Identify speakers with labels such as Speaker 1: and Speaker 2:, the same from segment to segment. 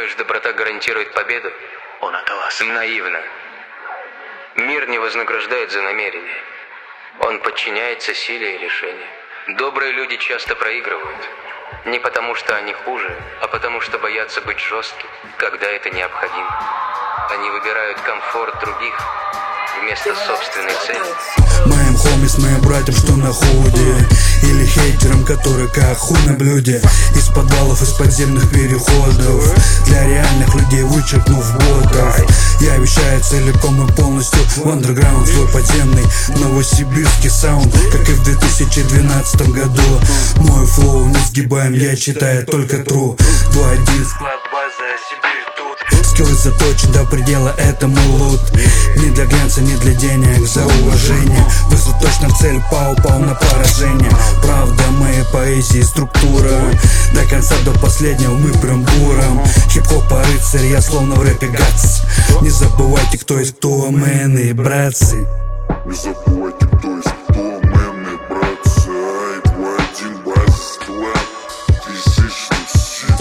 Speaker 1: Думаешь, доброта гарантирует победу? Наивно. Мир не вознаграждает за намерение. Он подчиняется силе и решению. Добрые люди часто проигрывают. Не потому, что они хуже, а потому, что боятся быть жесткими, когда это необходимо. Они выбирают комфорт других вместо собственной цели.
Speaker 2: Моим хомис, моим братьям, что на худе, или хейтерам, которые как хуй на блюде. Из подвалов, из подземных переходов, для реальных людей вычеркнув ботов. Я вещаю целиком и полностью в андерграунд, свой подземный новосибирский саунд, как и в 2012 году. Мой флоу не сгибаем, я читаю только true. 2-1 склад база, Сибирь тут. Скиллы заточен до предела, это мой лут. Не для глянца, не для денег, за уважение. Выстрел точно в цель, пау-пау на поражение. Правда моей поэзии структура, до конца, до последнего мы прям буром. Хип-хопа рыцарь, я словно в рэпе гац. Не забывайте, кто есть кто, мэны и братцы.
Speaker 3: Не забывайте, кто есть кто, мэны и братцы. Ай, 2-1 база, склад, физичный щит,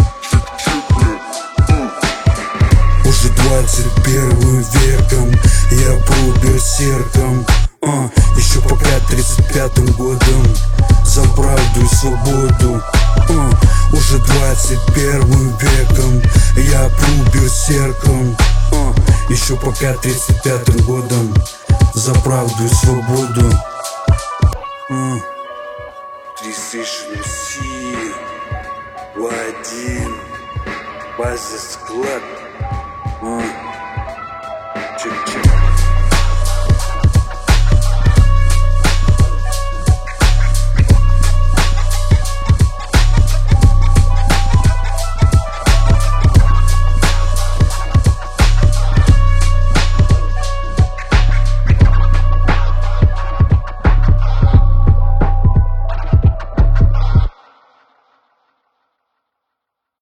Speaker 2: Уже 21 веком я был берсерком, еще пока 35-м годом за правду и свободу. Уже 21 веком я был берсерком, еще пока 35-м годом за правду и свободу. Precision MC 2-1 база склад.